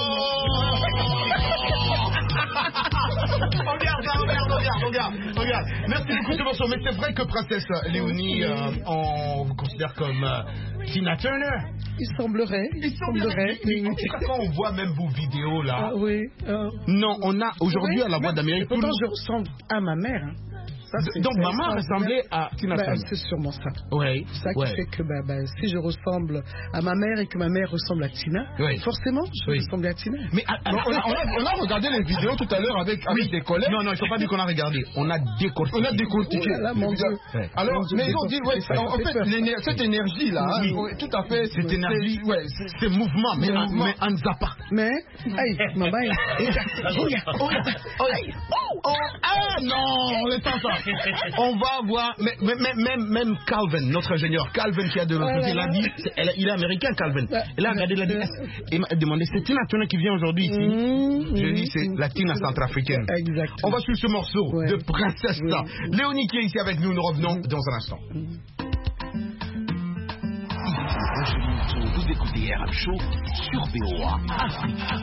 Regarde. Merci beaucoup ce morceau. Mais c'est vrai que princesse Léonie, on vous considère comme Tina Turner. Il semblerait. En tout cas, quand on voit même vos vidéos là. Oui. Non, on a aujourd'hui à la Voix d'Amérique. Pourtant, je ressemble à ma mère. Donc maman ressemblait à Tina Turner. C'est sûrement ça. Oui. C'est ça qui fait que si je ressemble à ma mère et que ma mère ressemble à Tina, forcément je vais ressembler à Tina. Mais on a regardé les vidéos tout à l'heure avec des collègues. Non, il ne faut pas dire qu'on a regardé. On a décortiqué. Mon Dieu. Alors, mais ils ont dit, en fait, cette énergie-là, tout à fait. Cette énergie, c'est mouvement, mais en zappa. Mais, maman, ah non, on est ça. On va voir, même Calvin, notre ingénieur, Calvin qui a de l'autre côté, il a dit, il est américain, Calvin. Il a regardé, il a dit, il m'a demandé, c'est Tina Turner qui vient aujourd'hui ici. Je dis, c'est la Tina centrafricaine. Exactement. On va suivre ce morceau de Princesse. Léonie qui est ici avec nous, nous revenons dans un instant. Vous écoutez RM Show sur VOA Afrique.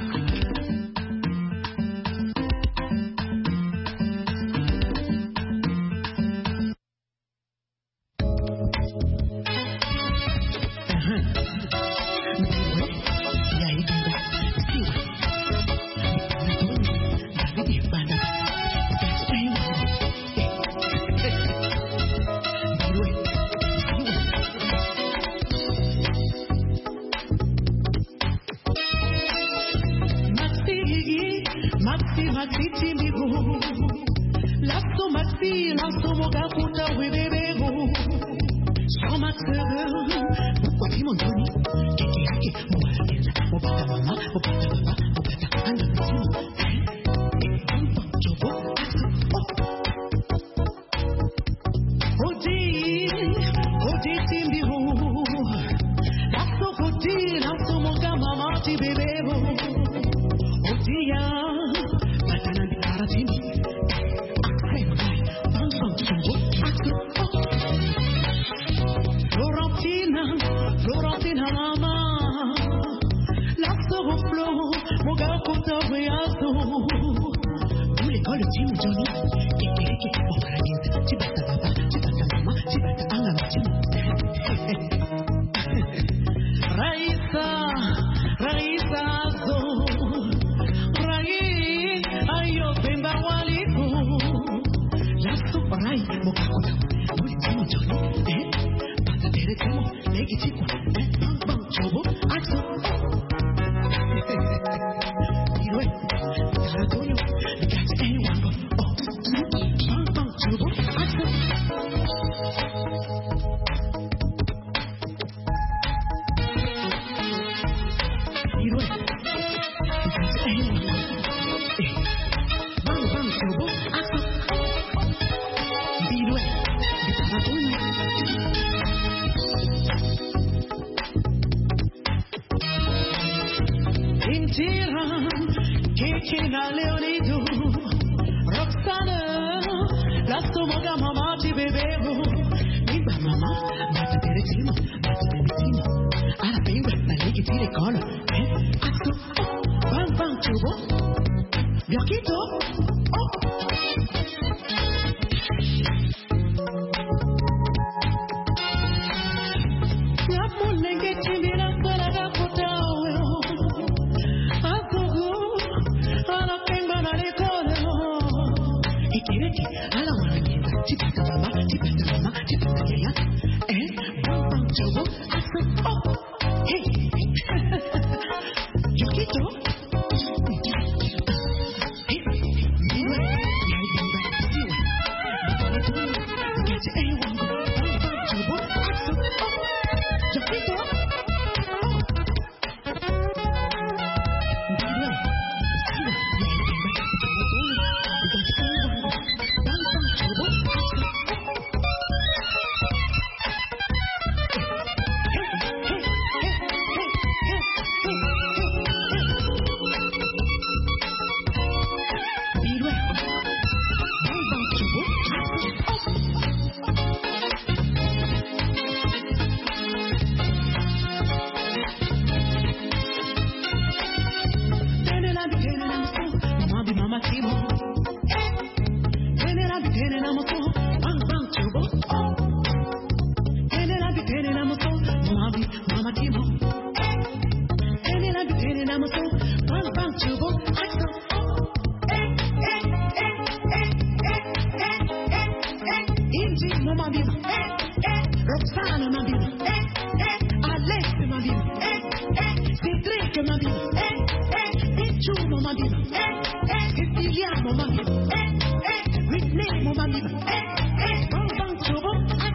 que ma vie, Pichu mon ma vie, Cecilia mon ma vie, Whitney mon ma vie, Bang Bang Chobo,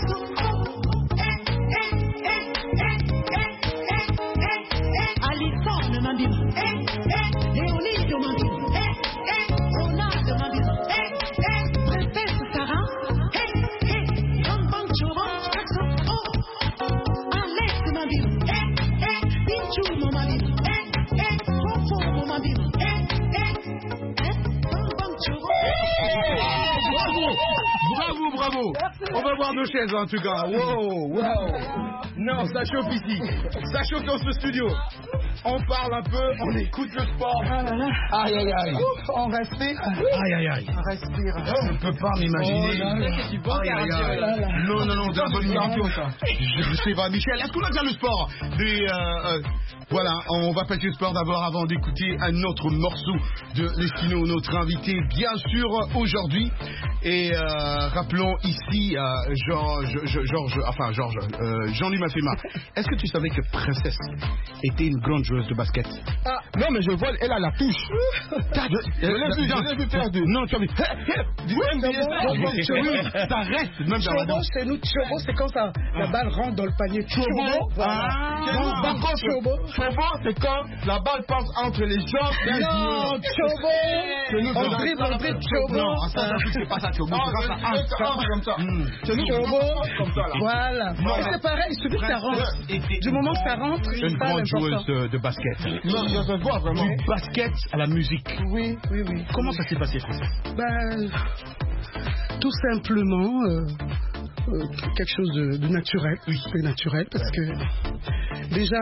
Alison ma vie, Léonie mon ma vie, Ronald ma vie, Princesse Sarah, Bang Bang Chobo, Alex ma vie, Pichu mon ma vie, Fofo mon ma vie, Bang Bang Chobo. Bravo. On va voir nos chaises en tout cas. Wow. Non, ça chauffe ici. Ça chauffe dans ce studio. On parle un peu, on écoute le sport. Aïe. On respire. Aïe. On respire. Je ne peux pas m'imaginer. Non, de la bonne musique. Je sais pas, Michel, est-ce qu'on a déjà le sport voilà, on va passer le sport d'abord avant d'écouter un autre morceau de Lestino, notre invité, bien sûr, aujourd'hui. Et rappelons ici Jean-Louis Mafema. Est-ce que tu savais que Princesse était une grande joueuse de basket? Ah, non, mais je vois, elle a la touche. Je l'ai vu faire Non, tu as vu. Ça reste même dans la danse. Chez nous, Chobo, c'est quand ça, la balle rentre dans le panier. Chobo. Chobo, c'est quand la balle passe entre les jambes. Non, Chobo. On dribble, Chobo. Non, ça, c'est pas ça, Chobo. Comme ça. C'est nous, Chobo. Comme ça, là. Voilà. C'est pareil, il suffit que ça rentre. Du moment que ça rentre, c'est une grande joueuse de basket. Non, ça se voit vraiment. Du basket à la musique. Oui. Comment ça s'est passé, Français? Tout simplement, quelque chose de naturel. Oui, c'est naturel parce que déjà,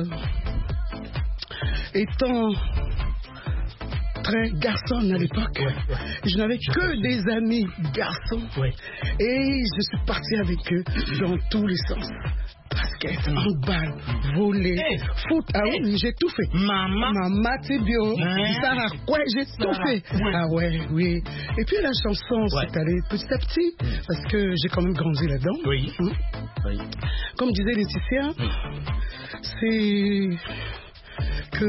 étant très garçonne à l'époque, je n'avais que des amis garçons et je suis parti avec eux dans tous les sens. Basket, handball, volley, foot, oui, j'ai tout fait. Maman, c'est bio. J'ai tout fait. Oui. Et puis la chanson, c'est allé petit à petit, parce que j'ai quand même grandi là-dedans. Oui. Comme disait Laetitia, c'est que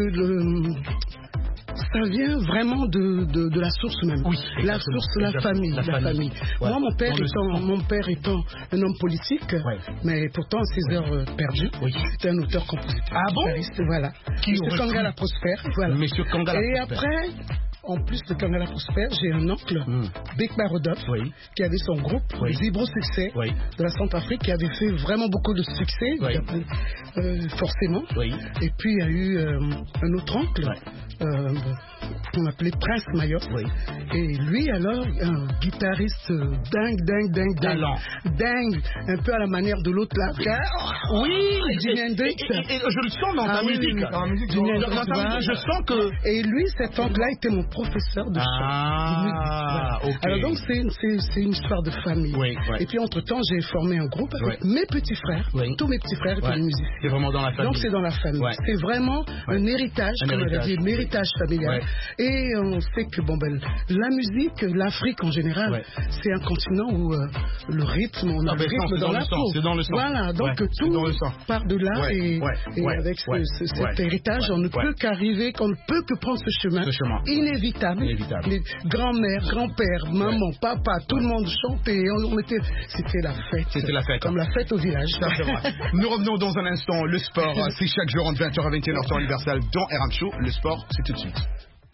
ça vient vraiment de la source même. Oui, la source, la famille. Moi, mon père étant un homme politique, mais pourtant à ses heures perdues, c'était un auteur-compositeur. Ah bon? Voilà. Monsieur Kangala Prosper. Voilà. Monsieur Kangala Prosper. Et après, en plus de Kangala Prosper, j'ai un oncle, Bekba Rodolphe, qui avait son groupe, Vibro Succès, de la Centrafrique, qui avait fait vraiment beaucoup de succès, forcément. Et puis, il y a eu un autre oncle, qu'on appelait Prince Mayos. Et lui, alors, un guitariste dingue, un peu à la manière de l'autre là. Oui, Jimi Hendrix. Et je le sens dans ta musique. Je sens que... Et lui, cet oncle-là, était mon professeur de chant. Alors donc, c'est une histoire de famille. Et puis, entre-temps, j'ai formé un groupe avec mes petits frères. Tous mes petits frères étaient musiciens. C'est vraiment dans la famille. Donc, c'est dans la famille. C'est vraiment un héritage, comme elle a dit, un héritage familial. Et on sait que la musique, l'Afrique en général, c'est un continent où le rythme, on a le rythme dans la peau. C'est dans le sang. Voilà, donc tout part de là et avec cet héritage, on ne peut qu'arriver, qu'on ne peut que prendre ce chemin inévitable. Les grands-mères, grands-pères, maman, papa, tout le monde chantait. C'était la fête. C'était la fête. Comme la fête au village. Nous revenons dans un instant. Le sport, c'est chaque jour entre 20h et 21h temps universel dans RM Show. Le sport, c'est tout de suite.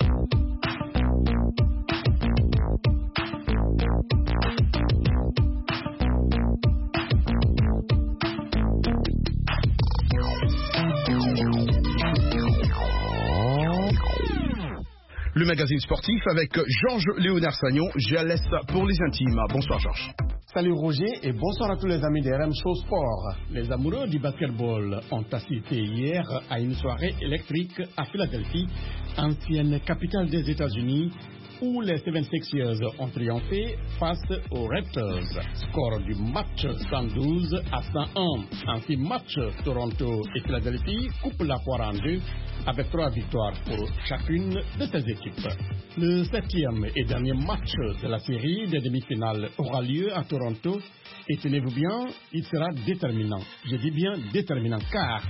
Le magazine sportif avec Georges Léonard Sagnon. Je la laisse pour les intimes. Bonsoir Georges. Salut Roger et bonsoir à tous les amis de RM Show Sport. Les amoureux du basketball ont assisté hier à une soirée électrique à Philadelphie, ancienne capitale des États-Unis, où les 76ers ont triomphé face aux Raptors. Score du match 112 à 101. En 6 matchs, Toronto et Philadelphie coupent la poire en deux avec 3 victoires pour chacune de ces équipes. Le 7e et dernier match de la série des demi-finales aura lieu à Toronto et tenez-vous bien, il sera déterminant. Je dis bien déterminant car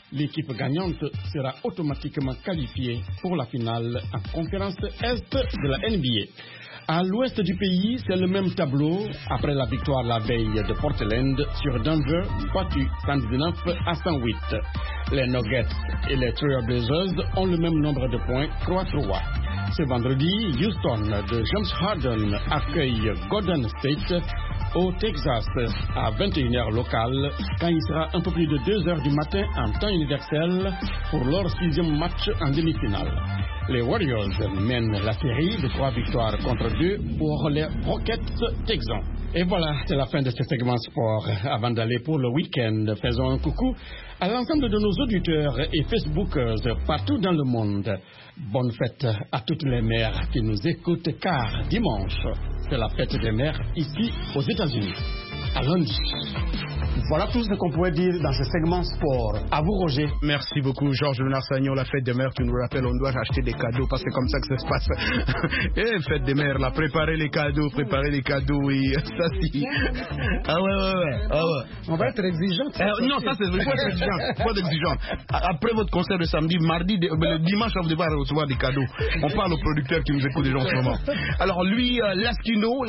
L'équipe gagnante sera automatiquement qualifiée pour la finale en conférence Est de la NBA. À l'ouest du pays, c'est le même tableau après la victoire la veille de Portland sur Denver, battu 119 à 108. Les Nuggets et les Trailblazers ont le même nombre de points, 3-3. Ce vendredi, Houston de James Harden accueille Golden State au Texas à 21h locale, quand il sera un peu plus de 2h du matin en temps universel pour leur 6e match en demi-finale. Les Warriors mènent la série de 3 victoires contre 2 pour les Rockets texans. Et voilà, c'est la fin de ce segment sport. Avant d'aller pour le week-end, faisons un coucou à l'ensemble de nos auditeurs et Facebookers partout dans le monde. Bonne fête à toutes les mères qui nous écoutent, car dimanche, c'est la fête des mères ici aux États-Unis. À lundi. Voilà tout ce qu'on pouvait dire dans ce segment sport. À vous, Roger. Merci beaucoup, Georges Leonard-Sagnon. La fête des mères, tu nous rappelles, on doit acheter des cadeaux parce que c'est comme ça que ça se passe. Et fête des mères, là, préparer les cadeaux, oui. Ça, si. Ah ouais. On va être exigeant. Non, ça, c'est il faut être exigeant. Pas d'exigence. Après votre concert de samedi, mardi, le dimanche, on va recevoir des cadeaux. On parle aux producteurs qui nous écoutent déjà en ce moment. Alors, lui, Laskino,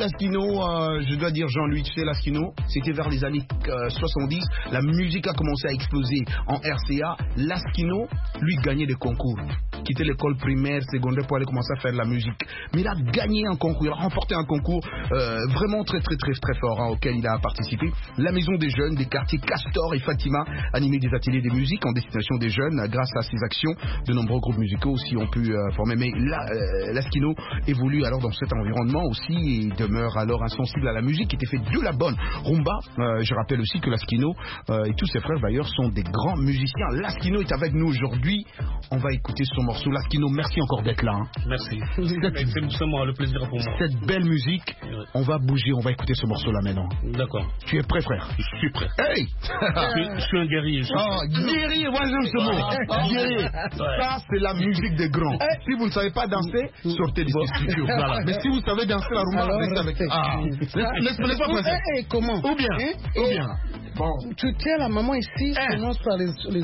je dois dire Jean-Louis, tu sais, Laskino, c'était vers les années 70, la musique a commencé à exploser en RCA. Laskino, lui, gagnait des concours. Quittait l'école primaire, secondaire pour aller commencer à faire de la musique. Mais il a gagné un concours, il a remporté un concours vraiment très fort auquel il a participé. La Maison des Jeunes des quartiers Castor et Fatima animait des ateliers de musique en destination des jeunes. Grâce à ses actions, de nombreux groupes musicaux aussi ont pu former. Mais Laskino évolue alors dans cet environnement aussi et demeure alors insensible à la musique qui était faite de la bonne rumba. Je rappelle aussi que Laskino et tous ses frères d'ailleurs sont des grands musiciens. Laskino est avec nous aujourd'hui. On va écouter son morceau. Laskino, merci encore d'être là. Merci. C'est seulement le plaisir pour moi. Cette belle musique, on va bouger, on va écouter ce morceau là maintenant. D'accord. Tu es prêt, frère? Je suis prêt. Hey. Je suis un guerrier. Guerrier, moi j'aime ce mot. Guerrier. Ça, c'est la musique des grands. Si vous ne savez pas danser, sortez de ces studios. Voilà. Mais si vous savez danser la rumba, restez avec laisse pas passer. Comment? Ou bien. Bon. Tu tiens la maman ici, commence par au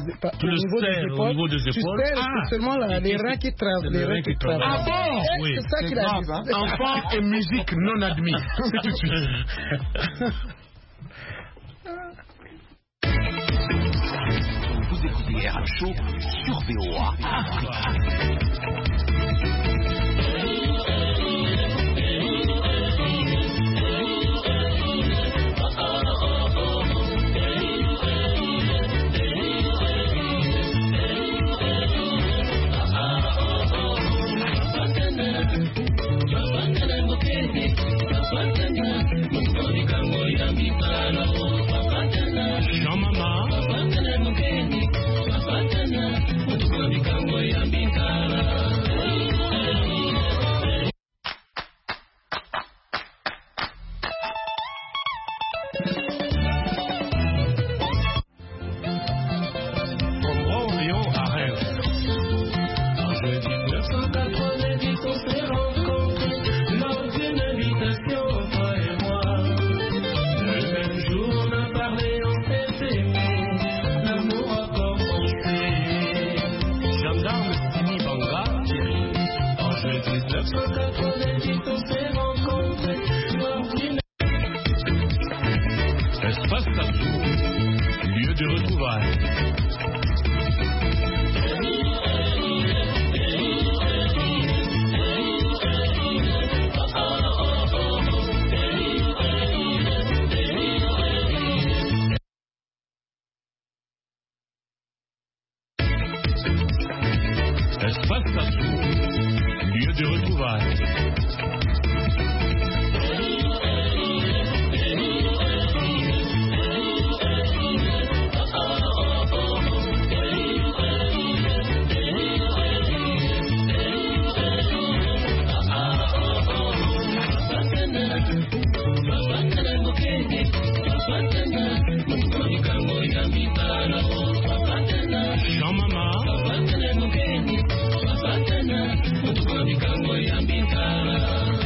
niveau des épaules. Tu sais, c'est seulement les reins qui travaillent. Ah bon? Oui. C'est ça qu'il a dit. Enfant et musique non admis. C'est tout de suite. Vous écoutez RM Show sur VOA Africa. Jean-Mama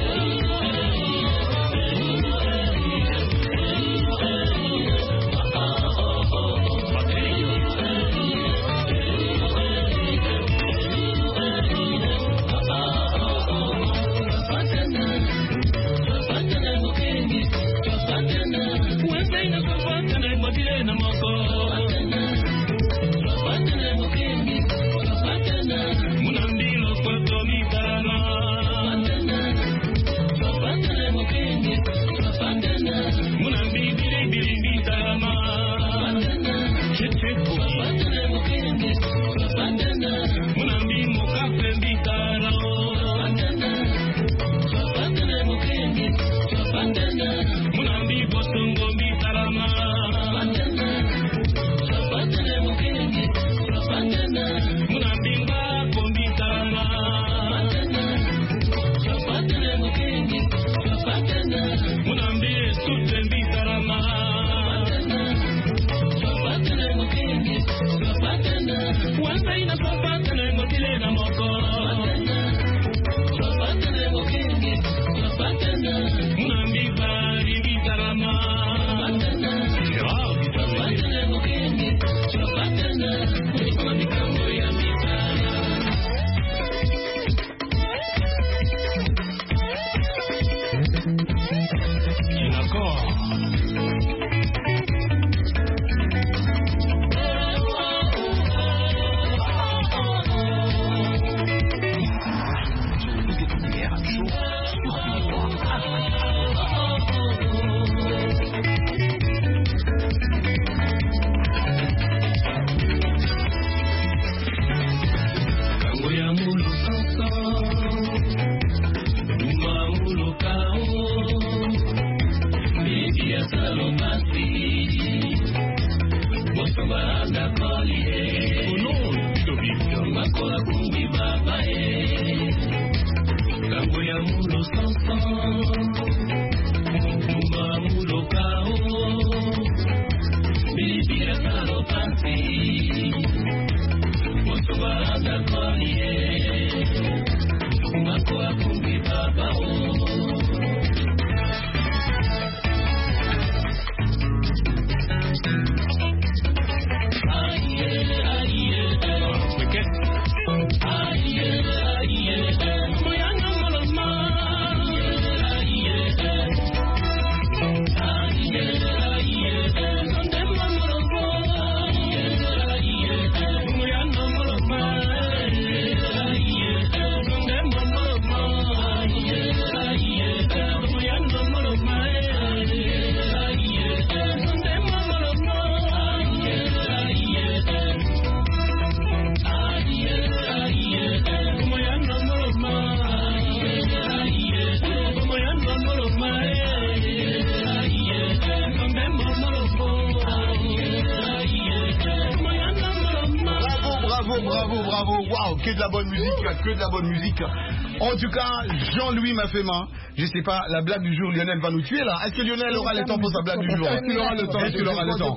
Que de la bonne musique, que de la bonne musique. En tout cas, Jean-Louis Mafema, je sais pas, la blague du jour, Lionel va nous tuer là. Est-ce que Lionel aura le temps pour sa blague du jour? Est-ce qu'il aura le temps? Est-ce qu'il aura le temps?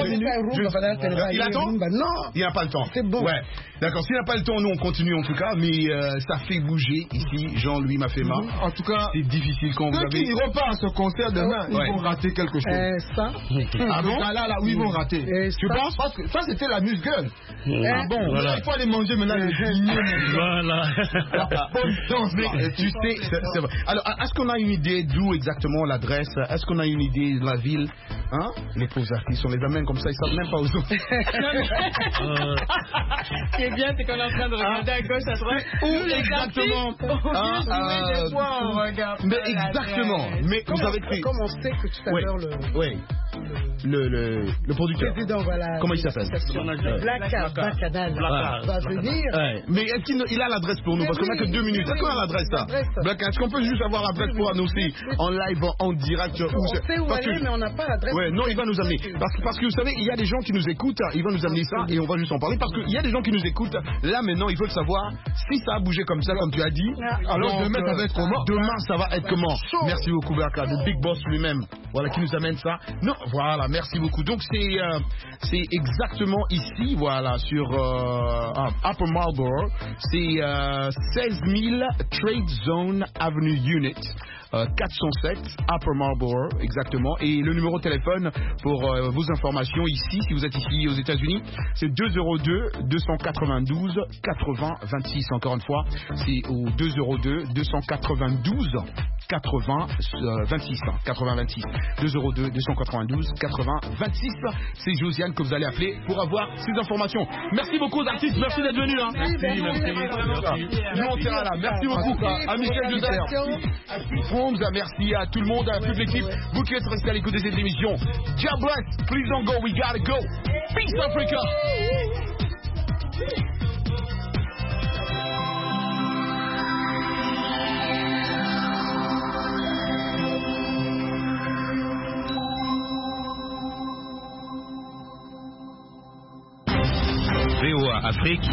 Il attend? Non, il n'a pas le temps. C'est bon. Ouais, d'accord. S'il n'a pas le temps, nous on continue en tout cas, mais ça fait bouger ici, Jean-Louis Mafema. En tout cas, c'est difficile quand vous avez. Ceux qui repartent à ce concert demain, ils vont rater quelque chose. Ça. Ah bon? Là, oui, ils vont rater. Tu penses? Parce que ça, c'était la muse-gueule. Ah bon? Il faut aller manger maintenant le dîner. Voilà. Mais tu sais, c'est vrai. Alors, est-ce qu'on a une idée d'où exactement l'adresse? Est-ce qu'on a une idée de la ville? Hein? Les pauvres artistes, on les amène comme ça, ils savent même pas où ils sont. Ce qui est bien, c'est qu'on est en train de regarder à gauche, à droite. Où exactement? Mais exactement. Mais vous savez que comme on sait que tout à l'heure le producteur. Voilà, comment il s'appelle? Blacka va venir. Mais est-ce qu'il a l'adresse pour nous? Parce qu'on n'a que 2 minutes. Est-ce qu'on a l'adresse là? Blacka, est-ce qu'on peut juste avoir l'adresse pour annoncer en live, en direct? On sait où aller, mais on n'a pas l'adresse. Ouais, non, il va nous amener. Parce que vous savez, il y a des gens qui nous écoutent, il va nous amener ça et on va juste en parler. Parce qu'il y a des gens qui nous écoutent, là maintenant, ils veulent savoir si ça a bougé comme ça, comme tu as dit. Alors demain, ça va être comment? Demain, ça va être comment? Merci beaucoup, Blacka, le Big Boss lui-même. Voilà, qui nous amène ça. Non, voilà, merci beaucoup. Donc, c'est exactement ici, voilà, sur Upper Marlborough. C'est 16 000 Trade Zone Avenue Unit. 407 Upper Marlborough, exactement. Et le numéro de téléphone pour vos informations ici, si vous êtes ici aux États-Unis, c'est 202-292-80-26. Encore une fois, c'est au 202-292-80-26. 80-26. 202-292-80-26. C'est Josiane que vous allez appeler pour avoir ces informations. Merci beaucoup aux artistes, merci d'être venus. Hein. Merci. Nous on sera là. Merci beaucoup à Michel Joseph. Merci à tout le monde, à toute l'équipe. Vous qui êtes restés à l'écoute de cette émission. God bless. Please don't go. We gotta go. Peace Africa. VOA Afrique.